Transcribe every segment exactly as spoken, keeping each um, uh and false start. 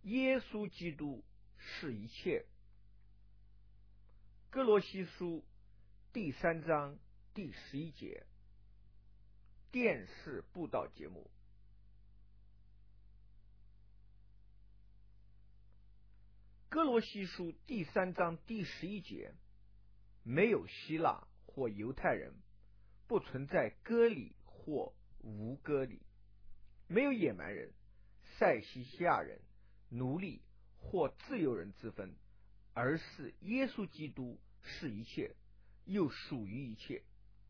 耶稣基督是一切。哥罗西书第三章第十一节，电视布道节目。哥罗西书第三章第十一节，没有希腊或犹太人，不存在割礼或无割礼，没有野蛮人、塞西西亚人、奴隶或自由人之分，而是耶稣基督是一切，又属于一切。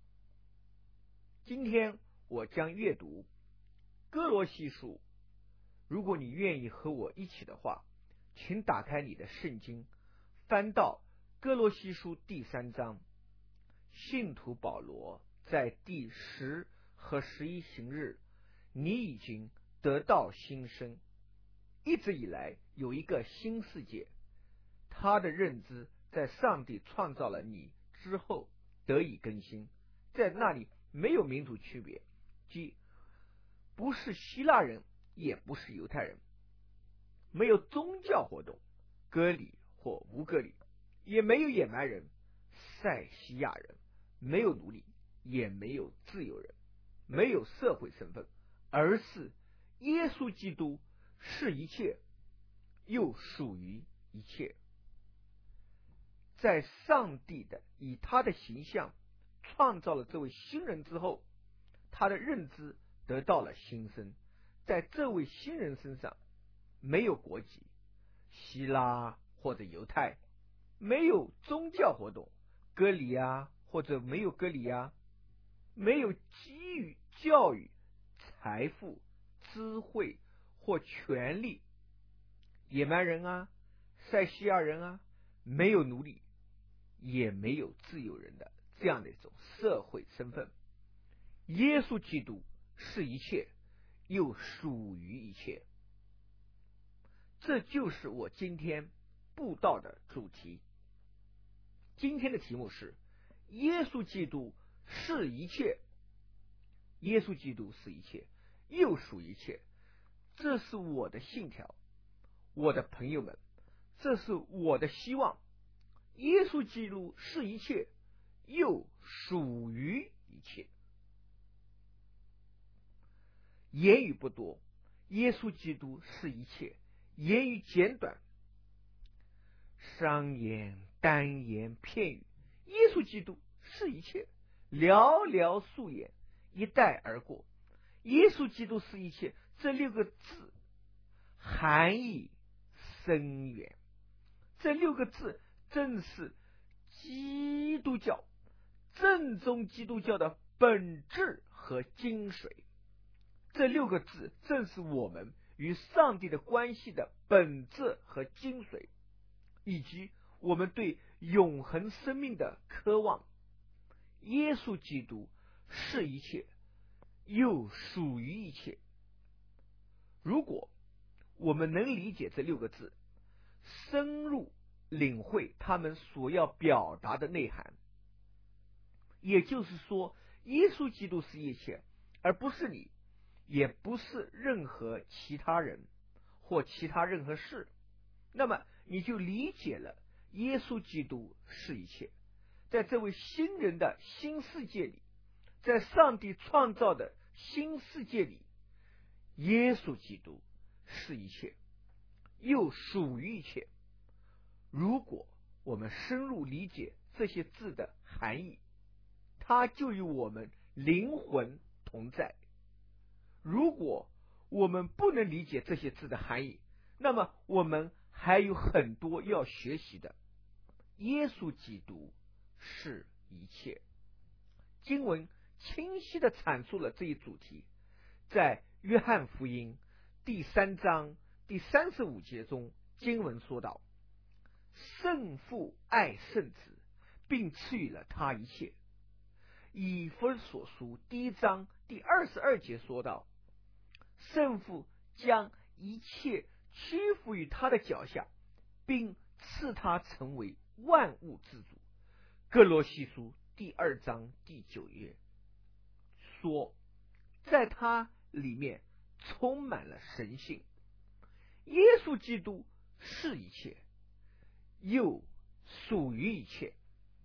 今天我将阅读哥罗西书，如果你愿意和我一起的话，请打开你的圣经，翻到哥罗西书第三章。信徒保罗在第十和十一行日，你已经得到新生，一直以来有一个新世界，他的认知在上帝创造了你之后得以更新，在那里没有民族区别，即不是希腊人也不是犹太人，没有宗教活动，割礼或无割礼，也没有野蛮人、塞西亚人，没有奴隶，也没有自由人，没有社会身份，而是耶稣基督是一切，又属于一切。在上帝的以他的形象创造了这位新人之后，他的认知得到了新生。在这位新人身上，没有国籍，希腊或者犹太，没有宗教活动，割礼啊或者没有割礼啊，没有基于教育、财富、智慧或权力，野蛮人啊、塞西亚人啊，没有奴隶，也没有自由人的这样的一种社会身份。耶稣基督是一切，又属于一切。这就是我今天布道的主题。今天的题目是耶稣基督是一切，耶稣基督是一切，又属一切。这是我的信条，我的朋友们，这是我的希望。耶稣基督是一切，又属于一切。言语不多，耶稣基督是一切；言语简短，商言、单言、片语，耶稣基督是一切，寥寥数言，一带而过。耶稣基督是一切，这六个字含义深远。这六个字正是基督教正宗基督教的本质和精髓。这六个字正是我们与上帝的关系的本质和精髓，以及我们对永恒生命的渴望。耶稣基督是一切，又属于一切。如果我们能理解这六个字，深入领会他们所要表达的内涵，也就是说，耶稣基督是一切，而不是你，也不是任何其他人或其他任何事，那么你就理解了耶稣基督是一切。在这位新人的新世界里，在上帝创造的新世界里，耶稣基督是一切，又属于一切。如果我们深入理解这些字的含义，它就与我们灵魂同在。如果我们不能理解这些字的含义，那么我们还有很多要学习的。耶稣基督是一切。经文清晰地阐述了这一主题。在约翰福音第三章第三十五节中，经文说道：圣父爱圣子，并赐予了他一切。以弗所书第一章第二十二节说道：圣父将一切屈服于他的脚下，并赐他成为万物之主。哥罗西书第二章第九节说，在他里面充满了神性。耶稣基督是一切，又属于一切。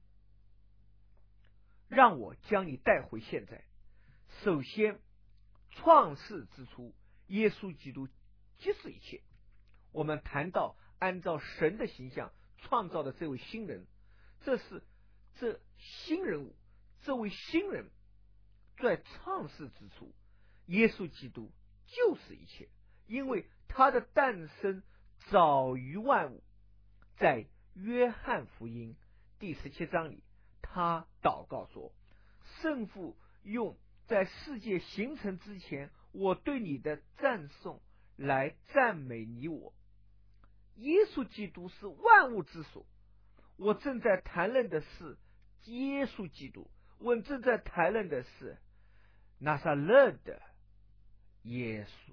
让我将你带回现在。首先，创世之初，耶稣基督即是一切。我们谈到按照神的形象创造的这位新人，这是这新人物，这位新人在创世之初，耶稣基督就是一切，因为他的诞生早于万物。在约翰福音第十七章里，他祷告说，圣父用在世界形成之前我对你的赞颂来赞美你我。耶稣基督是万物之首，我正在谈论的是耶稣基督，我正在谈论的是拿撒勒的耶稣。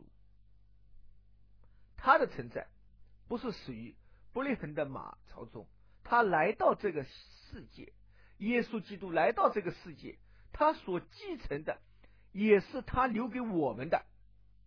他的存在不是属于伯利恒的马槽中，他来到这个世界，耶稣基督来到这个世界，他所继承的也是他留给我们的。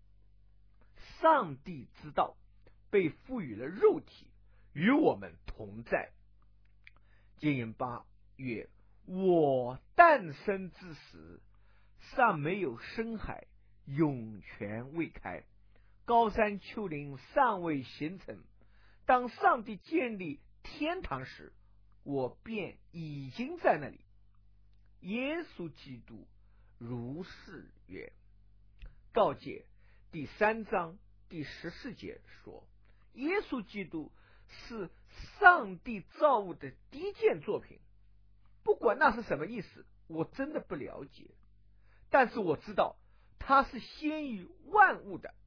上帝之道被赋予了肉体，与我们同在。箴言八曰：我诞生之时，尚没有深海，涌泉未开，高山丘陵尚未形成。当上帝建立天堂时，我便已经在那里。耶稣基督如是曰。告诫第三章第十四节说，耶稣基督是上帝造物的第一件作品。不管那是什么意思，我真的不了解，但是我知道他是先于万物的。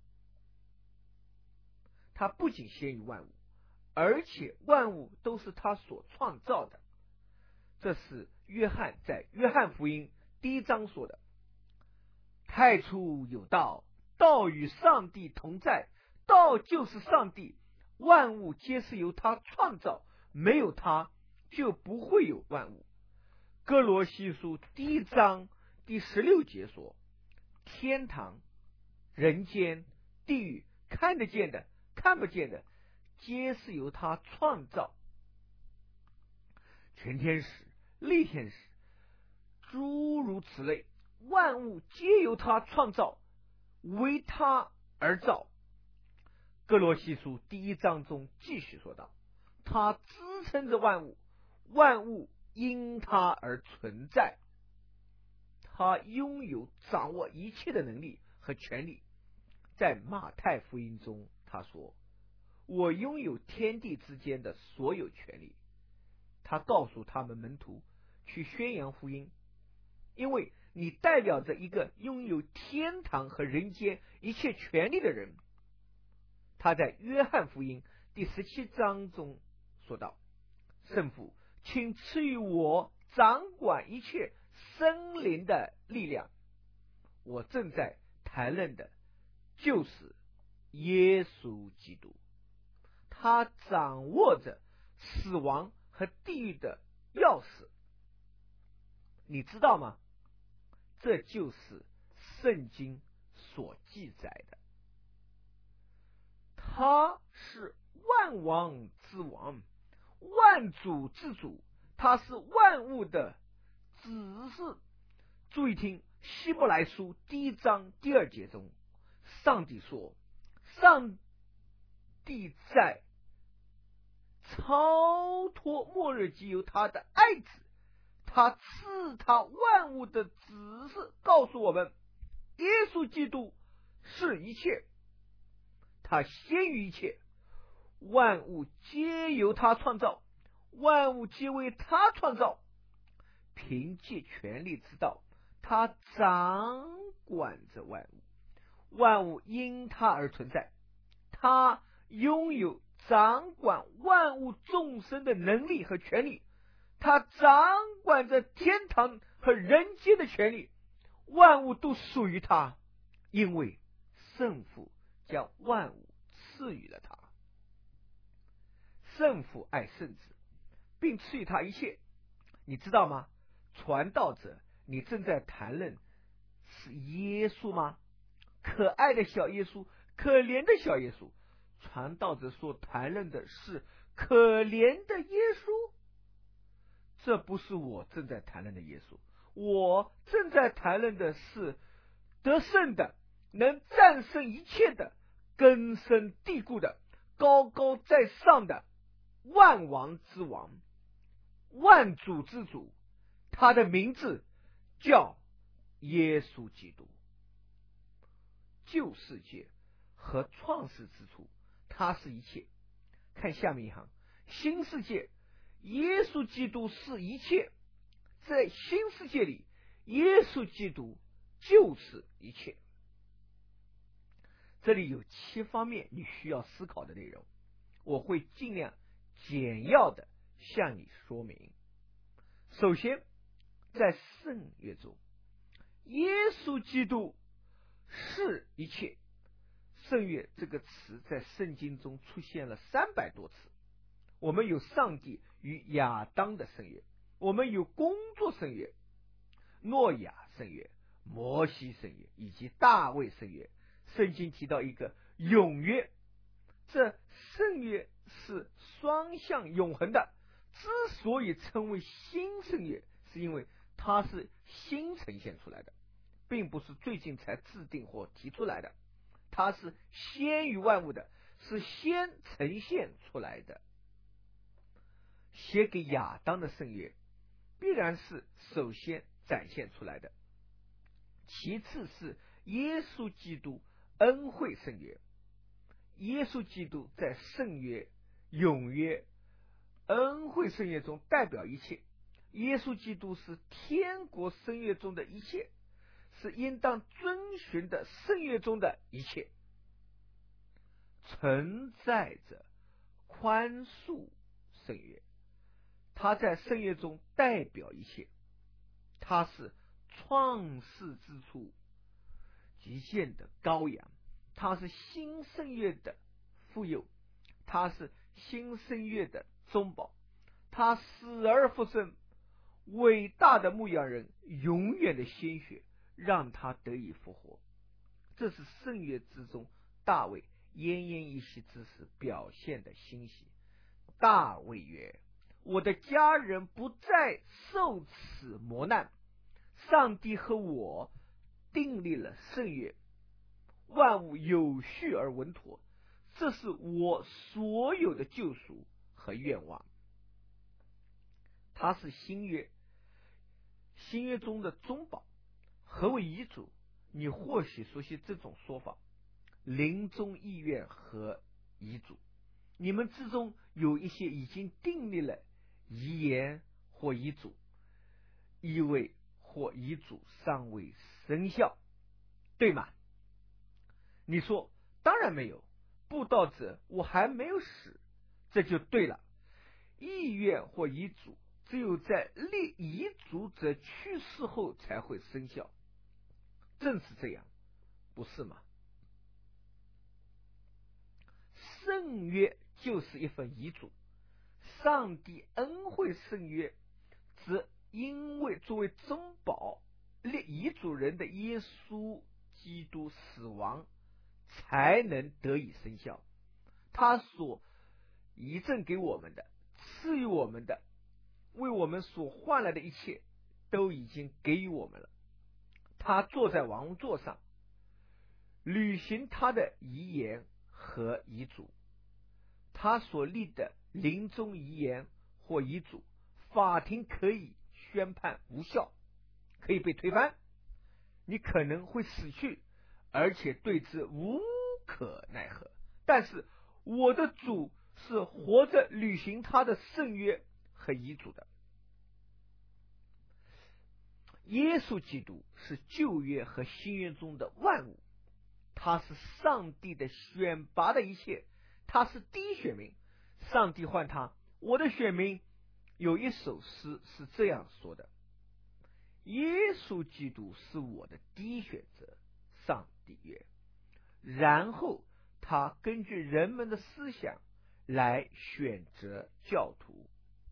他不仅先于万物，而且万物都是他所创造的。这是约翰在约翰福音第一章说的。太初有道，道与上帝同在，道就是上帝，万物皆是由他创造，没有他就不会有万物。哥罗西书第一章第十六节说，天堂、人间、地狱，看得见的看不见的，皆是由他创造。全天使、力天使，诸如此类，万物皆由他创造，为他而造。哥罗西书第一章中继续说道，他支撑着万物，万物因他而存在。他拥有掌握一切的能力和权利。在马太福音中他说，我拥有天地之间的所有权利。他告诉他们门徒去宣扬福音，因为你代表着一个拥有天堂和人间一切权利的人。他在约翰福音第十七章中说道，圣父，请赐予我掌管一切生灵的力量。我正在谈论的就是耶稣基督，他掌握着死亡和地狱的钥匙。你知道吗？这就是圣经所记载的。他是万王之王，万主之主，他是万物的子嗣。注意听，希伯来书第一章第二节中，上帝说，上帝在超脱末日即由他的爱子，他赐他万物的子嗣，告诉我们耶稣基督是一切，他先于一切，万物皆由他创造，万物皆为他创造。凭借权力之道，他掌管着万物，万物因他而存在。他拥有掌管万物众生的能力和权利，他掌管着天堂和人间的权利，万物都属于他，因为圣父将万物赐予了他。圣父爱圣子，并赐予他一切。你知道吗？传道者，你正在谈论是耶稣吗？可爱的小耶稣，可怜的小耶稣。 传道者所谈论的是可怜的耶稣？这不是我正在谈论的耶稣，我正在谈论的是得胜的，能战胜一切的，根深蒂固的，高高在上的，万王之王，万主之主，他的名字叫耶稣基督。旧世界和创世之初，他是一切。看下面一行，新世界，耶稣基督是一切。在新世界里，耶稣基督就是一切。这里有七方面你需要思考的内容，我会尽量简要的向你说明。首先，在圣约中，耶稣基督是一切。圣约这个词在圣经中出现了三百多次。我们有上帝与亚当的圣约，我们有工作圣约、诺亚圣约、摩西圣约以及大卫圣约。圣经提到一个永约，这圣约是双向永恒的。之所以称为新圣约，是因为它是新呈现出来的，并不是最近才制定或提出来的，它是先于万物的，是先呈现出来的。写给亚当的圣约必然是首先展现出来的，其次是耶稣基督恩惠圣约。耶稣基督在圣约、永约、恩惠圣约中代表一切。耶稣基督是天国圣约中的一切，是应当遵循的圣约中的一切，存在着宽恕圣约。他在圣约中代表一切，他是创世之初极限的羔羊，他是新圣约的富有，他是新圣约的中保，他死而复生，伟大的牧羊人，永远的鲜血让他得以复活。这是圣约之中大卫奄奄一息之时表现的欣喜。大卫曰：我的家人不再受此磨难，上帝和我订立了圣约，万物有序而稳妥，这是我所有的救赎和愿望。它是新约，新约中的中保。何为遗嘱？你或许熟悉这种说法，临终意愿和遗嘱。你们之中有一些已经订立了遗言或遗嘱，意味或遗嘱尚未生效，对吗？你说当然没有，布道者我还没有死，这就对了。意愿或遗嘱只有在立遗嘱者去世后才会生效，正是这样，不是吗？圣约就是一份遗嘱，上帝恩惠圣约，则因为作为中保立遗嘱人的耶稣基督死亡，才能得以生效。他所遗赠给我们的，赐予我们的，为我们所换来的一切，都已经给予我们了。他坐在王座上，履行他的遗言和遗嘱。他所立的临终遗言或遗嘱，法庭可以宣判无效，可以被推翻，你可能会死去，而且对之无可奈何。但是我的主是活着履行他的圣约和遗嘱的。耶稣基督是旧约和新约中的万物，他是上帝的选拔的一切，他是第一选民。上帝唤他我的选民。有一首诗是这样说的：耶稣基督是我的第一选择，上帝曰。然后他根据人们的思想来选择教徒。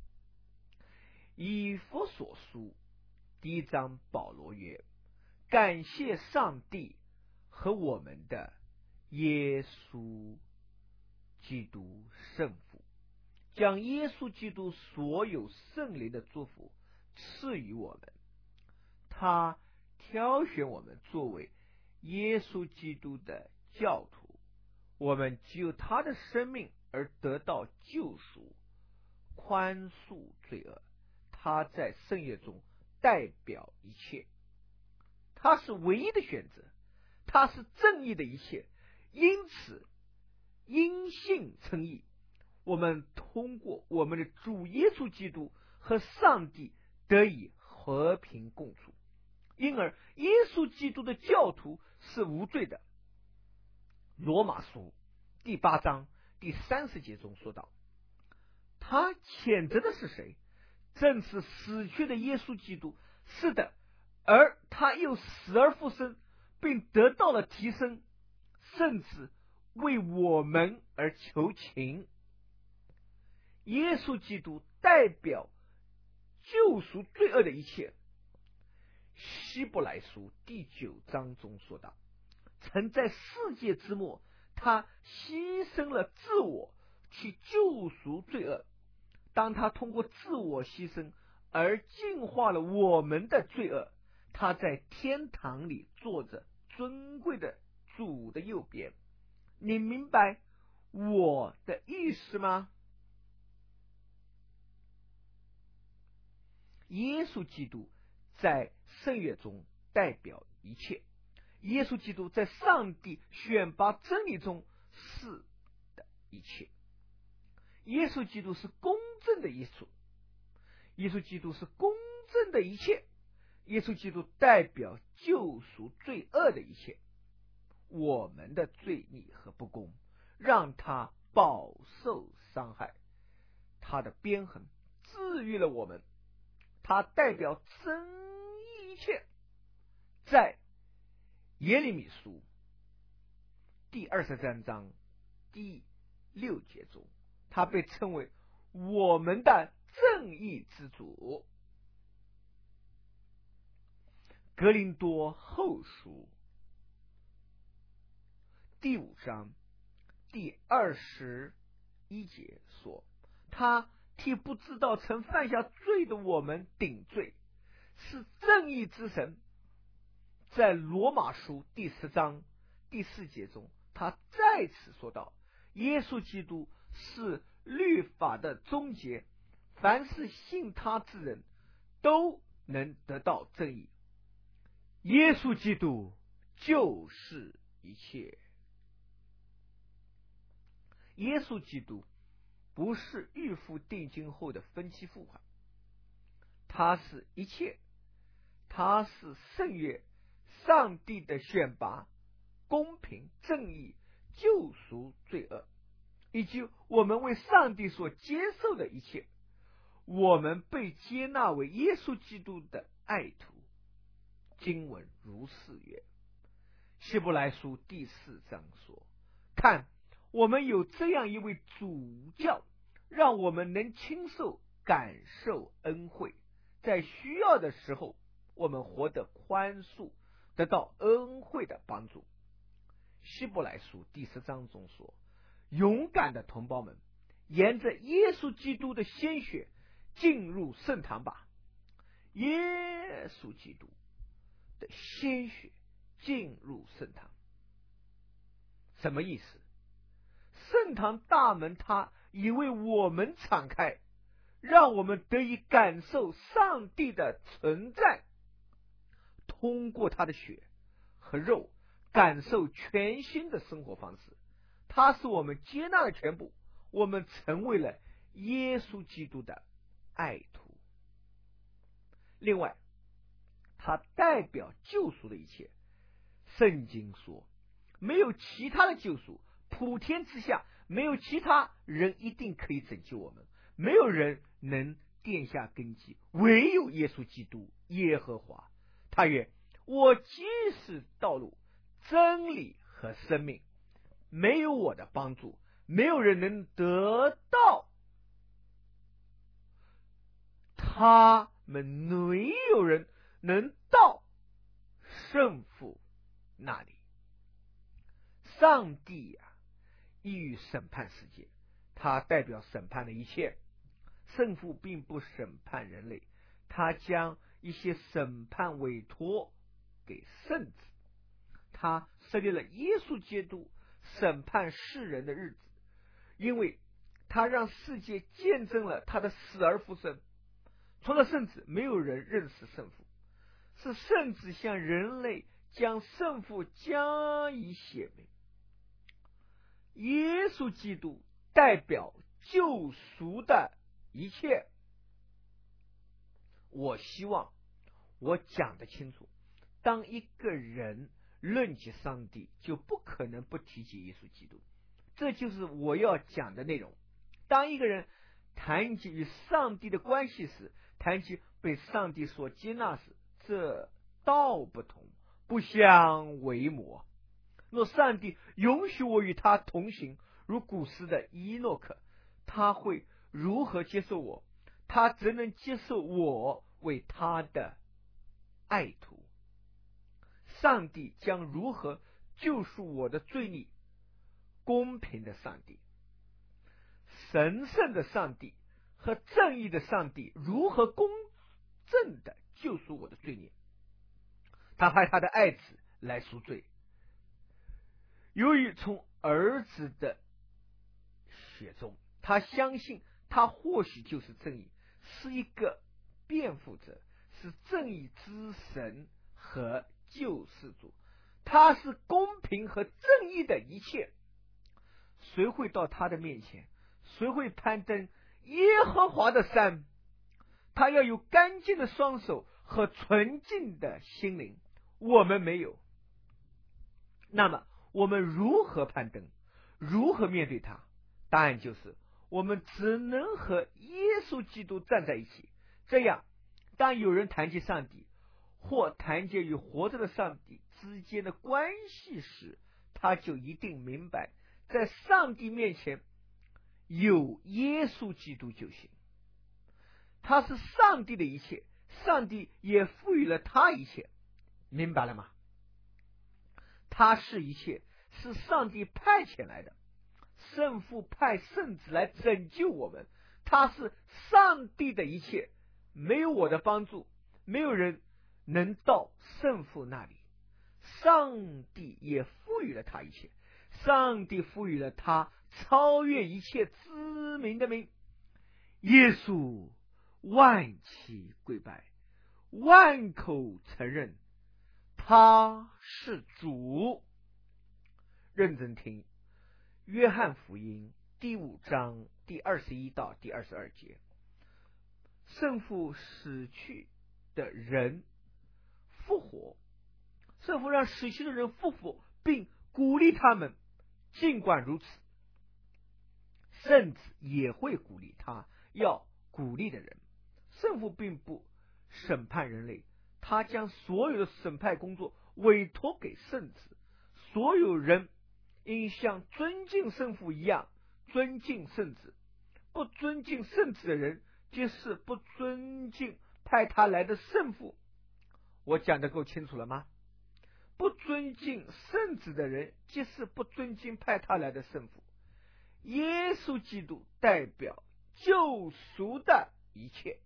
以弗所书第一章，保罗曰：感谢上帝和我们的耶稣基督圣父，将耶稣基督所有圣灵的祝福赐予我们。他挑选我们作为耶稣基督的教徒，我们只有他的生命而得到救赎，宽恕罪恶。他在圣约中代表一切，他是唯一的选择，他是正义的一切。因此因信称义，我们通过我们的主耶稣基督和上帝得以和平共处，因而耶稣基督的教徒是无罪的。罗马书第八章第三十节中说道，他谴责的是谁？正是死去的耶稣基督。是的，而他又死而复生，并得到了提升，甚至为我们而求情。耶稣基督代表救赎罪恶的一切。希伯来书第九章中说道，曾在世界之末，他牺牲了自我去救赎罪恶。当他通过自我牺牲而净化了我们的罪恶，他在天堂里坐着尊贵的主的右边。你明白我的意思吗？耶稣基督在圣约中代表一切，耶稣基督在上帝选拔真理中是的一切。耶稣基督是公正的一处，耶稣基督是公正的一切，耶稣基督代表救赎罪恶的一切。我们的罪逆和不公让他饱受伤害，他的鞭痕治愈了我们，他代表真一切。在耶利米书第二十三章第六节中，他被称为我们的正义之主。格林多后书第五章第二十一节说，他替不知道曾犯下罪的我们顶罪，是正义之神。在罗马书第十章第四节中，他再次说道，耶稣基督是律法的终结，凡是信他之人都能得到正义。耶稣基督就是一切。耶稣基督不是预付定金后的分期付款，他是一切，他是圣约，上帝的选拔，公平、正义、救赎罪恶，以及我们为上帝所接受的一切。我们被接纳为耶稣基督的爱徒。经文如是曰，希伯来书第四章说，看，我们有这样一位主教，让我们能亲受感受恩惠，在需要的时候我们活得宽恕，得到恩惠的帮助。希伯来书第十章中说，勇敢的同胞们，沿着耶稣基督的鲜血进入圣堂吧。耶稣基督的鲜血进入圣堂，什么意思？圣堂大门它已为我们敞开，让我们得以感受上帝的存在，通过他的血和肉感受全新的生活方式。他是我们接纳的全部，我们成为了耶稣基督的爱徒。另外，他代表救赎的一切。圣经说，没有其他的救赎，普天之下没有其他人一定可以拯救我们，没有人能奠下根基，唯有耶稣基督耶和华。他曰，我即是道路、真理和生命，没有我的帮助，没有人能得到，他们没有人能到圣父那里。上帝啊， 意于审判世界，他代表审判的一切。圣父并不审判人类，他将一些审判委托给圣子。他设立了耶稣基督审判世人的日子，因为他让世界见证了他的死而复生。除了圣子，没有人认识圣父，是圣子向人类将圣父加以显明。耶稣基督代表救赎的一切。我希望我讲得清楚，当一个人论及上帝，就不可能不提及耶稣基督，这就是我要讲的内容。当一个人谈及与上帝的关系时，谈及被上帝所接纳时，这道不同，不相为谋。若上帝允许我与他同行，如古时的伊诺克，他会如何接受我？他怎能接受我为他的爱徒？上帝将如何救赎我的罪孽？公平的上帝，神圣的上帝和正义的上帝如何公正的救赎我的罪孽？他派他的爱子来赎罪。由于从儿子的血中，他相信他或许就是正义，是一个辩护者，是正义之神和救世主，他是公平和正义的一切。谁会到他的面前？谁会攀登耶和华的山？他要有干净的双手和纯净的心灵，我们没有。那么我们如何攀登？如何面对他？答案就是我们只能和耶稣基督站在一起。这样，当有人谈及上帝或谈及与活着的上帝之间的关系时，他就一定明白，在上帝面前有耶稣基督就行。他是上帝的一切，上帝也赋予了他一切，明白了吗？他是一切，是上帝派遣来的。圣父派圣子来拯救我们，他是上帝的一切，没有我的帮助，没有人能到圣父那里。上帝也赋予了他一切，上帝赋予了他超越一切知名的名。耶稣万起跪拜，万口承认他是主。认真听约翰福音第五章第二十一到第二十二节，圣父死去的人复活，圣父让死去的人复活，并鼓励他们。尽管如此，圣子也会鼓励他要鼓励的人。圣父并不审判人类，他将所有的审判工作委托给圣子。所有人应像尊敬圣父一样尊敬圣子。不尊敬圣子的人，就是不尊敬派他来的圣父。我讲得够清楚了吗？不尊敬圣子的人，就是不尊敬派他来的圣父。耶稣基督代表救赎的一切。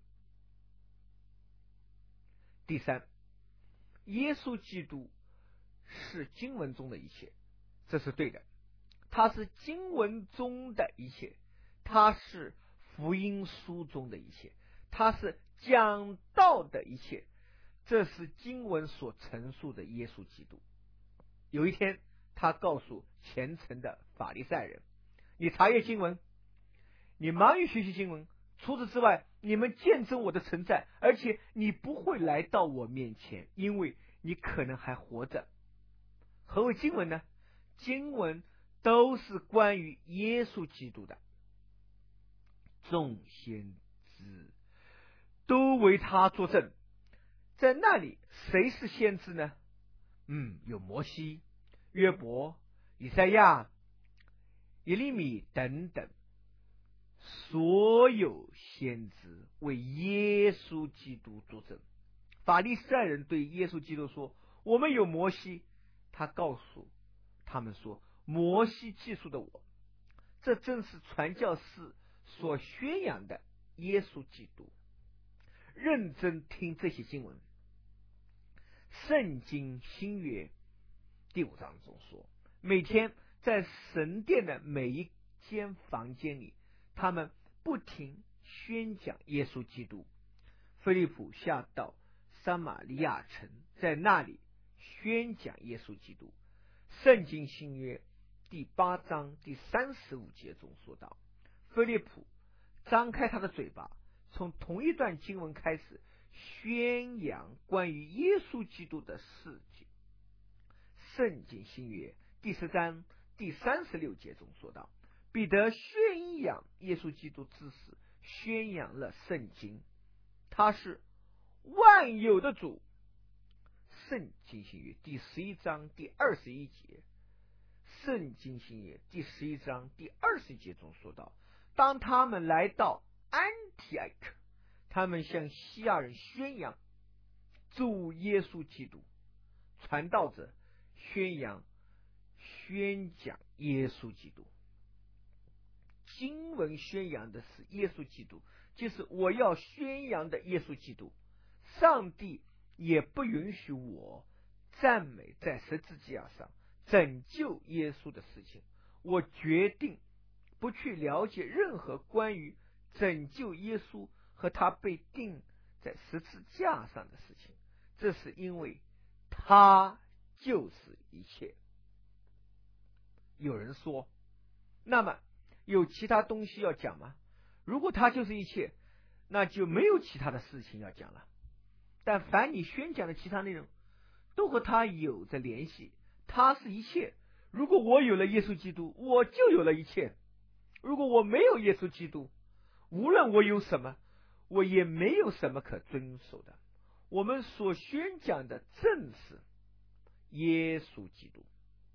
第三，耶稣基督是经文中的一切，这是对的。他是经文中的一切，他是福音书中的一切，他是讲道的一切，这是经文所陈述的耶稣基督。有一天，他告诉虔诚的法利赛人，你查阅经文，你忙于学习经文，除此之外，你们见证我的存在，而且你不会来到我面前，因为你可能还活着。何谓经文呢？经文都是关于耶稣基督的，众先知都为他作证。在那里，谁是先知呢？嗯，有摩西、约伯、以赛亚、耶利米等等，所有先知为耶稣基督作证。法利赛人对耶稣基督说，我们有摩西。他告诉他们说，摩西记述的我这正是传教士所宣扬的耶稣基督。认真听这些经文，圣经新约第五章中说，每天在神殿的每一间房间里，他们不停宣讲耶稣基督。腓利普下到撒玛利亚城，在那里宣讲耶稣基督。圣经新约第八章第三十五节中说道，腓利普张开他的嘴巴，从同一段经文开始宣扬关于耶稣基督的事情。圣经新约第十章第三十六节中说道，彼得宣扬耶稣基督之时，宣扬了圣经，他是万有的主。圣经新约第十一章第二十一节，圣经新约第十一章第二十节中说道，当他们来到安提阿克，他们向西亚人宣扬主耶稣基督，传道者宣扬宣讲耶稣基督。经文宣扬的是耶稣基督，就是我要宣扬的耶稣基督。上帝也不允许我赞美在十字架上拯救耶稣的事情，我决定不去了解任何关于拯救耶稣和他被钉在十字架上的事情，这是因为他就是一切。有人说，那么有其他东西要讲吗？如果他就是一切，那就没有其他的事情要讲了。但凡你宣讲的其他内容都和他有着联系，他是一切。如果我有了耶稣基督，我就有了一切。如果我没有耶稣基督，无论我有什么，我也没有什么可遵守的。我们所宣讲的正是耶稣基督。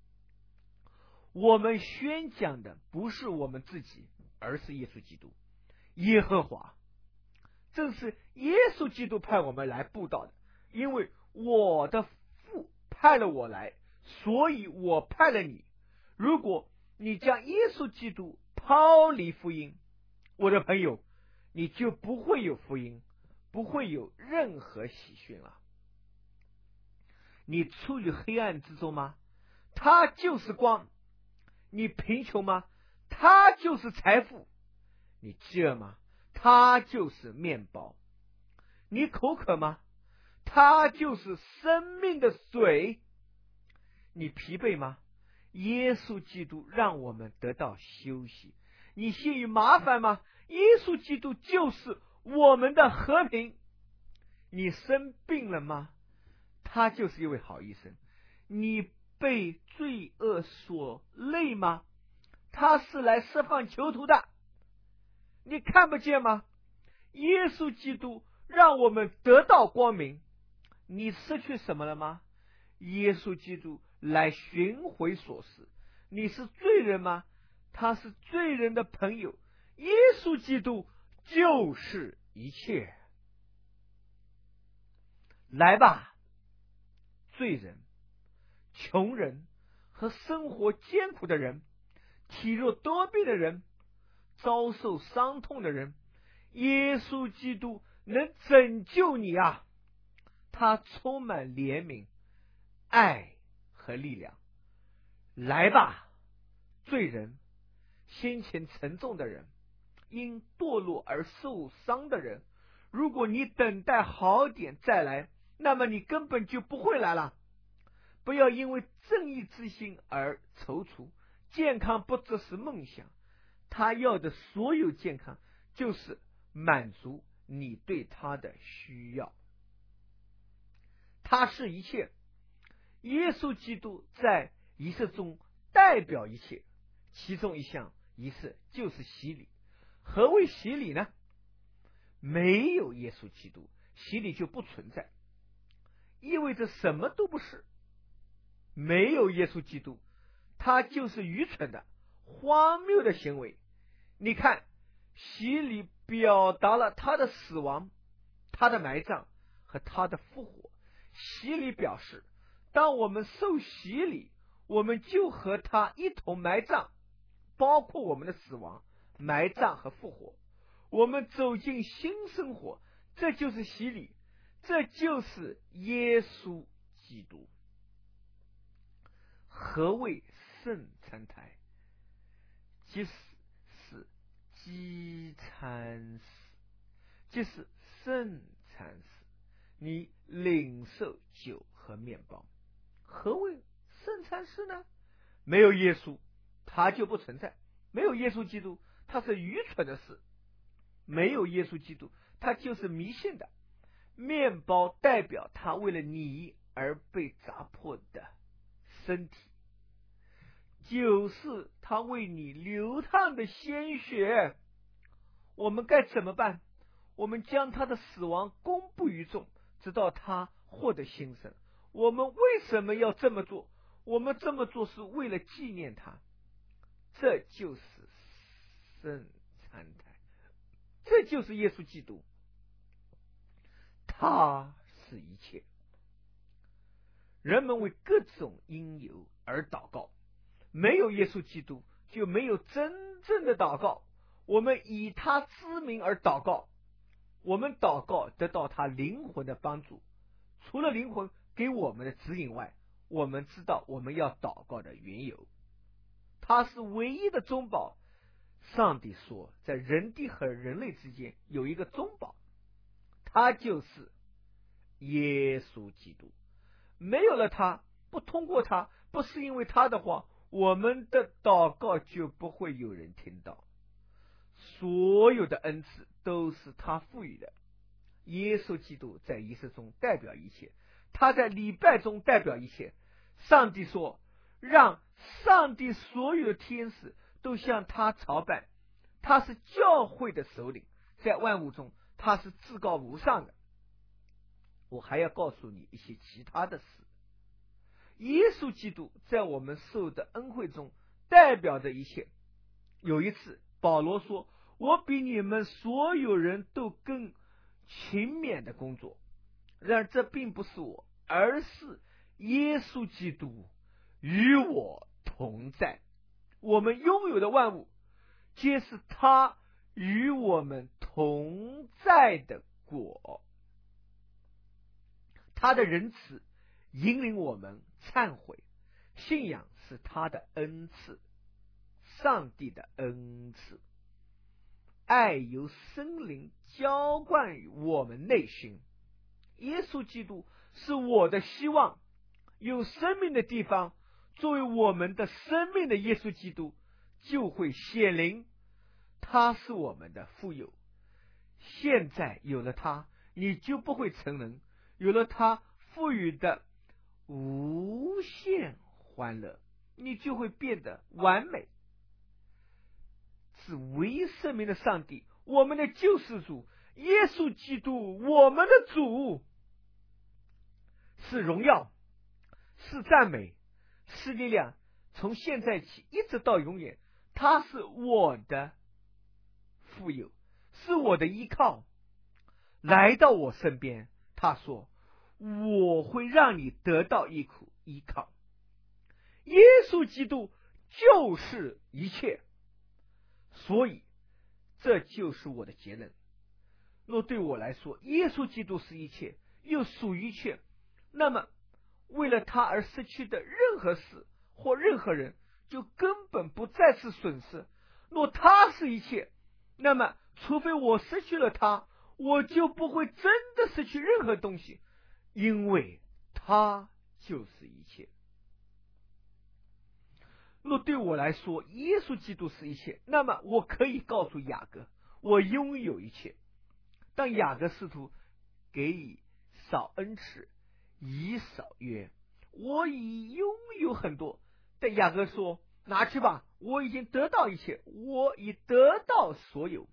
我们宣讲的不是我们自己，而是耶稣基督。耶和华正是耶稣基督派我们来布道的，因为我的父派了我来，所以我派了你。如果你将耶稣基督抛离福音，我的朋友，你就不会有福音，不会有任何喜讯了。你处于黑暗之中吗？他就是光。你贫穷吗？他就是财富。你饥饿吗？他就是面包。你口渴吗？他就是生命的水。你疲惫吗？耶稣基督让我们得到休息。你陷于麻烦吗？耶稣基督就是我们的和平。你生病了吗？他就是一位好医生。你被罪恶所累吗？他是来释放囚徒的。你看不见吗？耶稣基督让我们得到光明。你失去什么了吗？耶稣基督来寻回所失。你是罪人吗？他是罪人的朋友。耶稣基督就是一切。来吧，罪人、穷人和生活艰苦的人，体弱多病的人，遭受伤痛的人，耶稣基督能拯救你啊！他充满怜悯、爱和力量。来吧，罪人，先前沉重的人，因堕落而受伤的人，如果你等待好点再来，那么你根本就不会来了。不要因为正义之心而踌躇，健康不只是梦想，他要的所有健康就是满足你对他的需要。他是一切。耶稣基督在仪式中代表一切，其中一项仪式就是洗礼。何谓洗礼呢？没有耶稣基督，洗礼就不存在，意味着什么都不是。没有耶稣基督，他就是愚蠢的、荒谬的行为。你看，洗礼表达了他的死亡、他的埋葬和他的复活。洗礼表示，当我们受洗礼，我们就和他一同埋葬， 包括我们的死亡、埋葬和复活。我们走进新生活，这就是洗礼，这就是耶稣基督。何谓圣餐台？即是是饥餐时，即是圣餐时，你领受酒和面包。何谓圣餐时呢？没有耶稣，它就不存在；没有耶稣基督，它是愚蠢的事；没有耶稣基督，它就是迷信的。面包代表他为了你而被砸破的身体，酒是他为你流淌的鲜血。我们该怎么办？我们将他的死亡公布于众，直到他获得新生。我们为什么要这么做？我们这么做是为了纪念他。这就是圣餐台，这就是耶稣基督，他是一切。人们为各种因由而祷告，没有耶稣基督，就没有真正的祷告。我们以他之名而祷告，我们祷告得到他灵魂的帮助。除了灵魂给我们的指引外，我们知道我们要祷告的缘由。他是唯一的中保。上帝说，在人地和人类之间有一个中保，他就是耶稣基督。没有了他，不通过他，不是因为他的话，我们的祷告就不会有人听到。所有的恩赐都是他赋予的。耶稣基督在仪式中代表一切，他在礼拜中代表一切。上帝说，让上帝所有的天使都向他朝拜。他是教会的首领，在万物中他是至高无上的。我还要告诉你一些其他的事。耶稣基督在我们受的恩惠中代表着一切。有一次保罗说，我比你们所有人都更勤勉的工作。然而这并不是我，而是耶稣基督与我同在。我们拥有的万物皆是他与我们同在的果。他的仁慈引领我们忏悔。信仰是他的恩赐，上帝的恩赐。爱由圣灵浇灌于我们内心。耶稣基督是我的希望。有生命的地方，作为我们的生命的耶稣基督就会显灵。他是我们的富有。现在有了他，你就不会沉沦。有了他赋予的无限欢乐，你就会变得完美。是唯一生命的上帝，我们的救世主耶稣基督，我们的主，是荣耀，是赞美，是力量，从现在起一直到永远。他是我的富有，是我的依靠。来到我身边，他说，我会让你得到一苦依靠。耶稣基督就是一切。所以这就是我的结论。若对我来说，耶稣基督是一切，又属于一切，那么为了他而失去的任何事或任何人，就根本不再是损失。若他是一切，那么除非我失去了他，我就不会真的失去任何东西，因为他就是一切。若对我来说，耶稣基督是一切，那么我可以告诉雅各，我拥有一切。当雅各试图给予少恩赐，以少约，我已拥有很多。但雅各说，拿去吧，我已经得到一切，我已得到所有。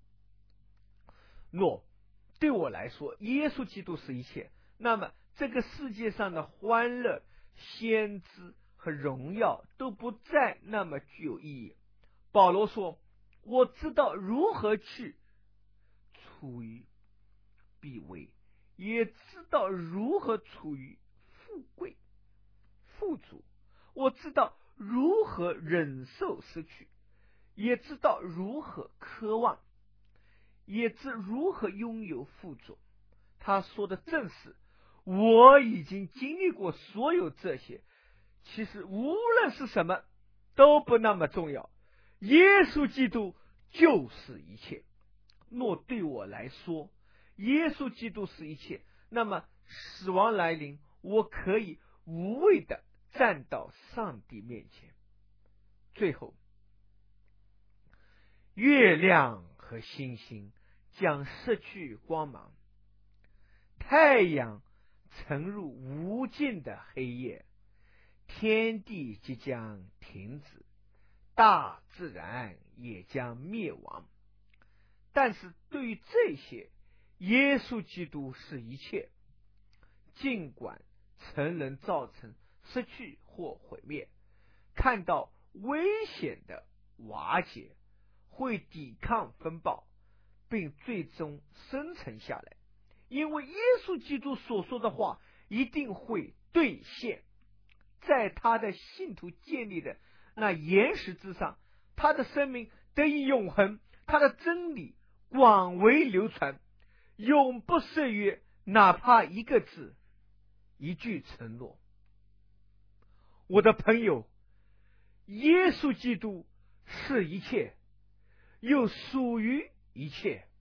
若对我来说，耶稣基督是一切，那么这个世界上的欢乐、先知和荣耀都不再那么具有意义。保罗说，我知道如何去处于卑微，也知道如何处于富贵富足。我知道如何忍受失去， 也知道如何渴望，也知如何拥有富足。他说的正是，我已经经历过所有这些，其实无论是什么都不那么重要，耶稣基督就是一切。若对我来说，耶稣基督是一切，那么死亡来临，我可以无畏的站到上帝面前。最后，月亮和星星将失去光芒，太阳沉入无尽的黑夜，天地即将停止，大自然也将灭亡。但是对于这些，耶稣基督是一切。尽管曾能造成失去或毁灭，看到危险的瓦解，会抵抗风暴，并最终生存下来，因为耶稣基督所说的话一定会兑现。在他的信徒建立的那岩石之上，他的生命得以永恒，他的真理广为流传，永不涉越哪怕一个字，一句承诺。我的朋友，耶稣基督是一切，又属于一切。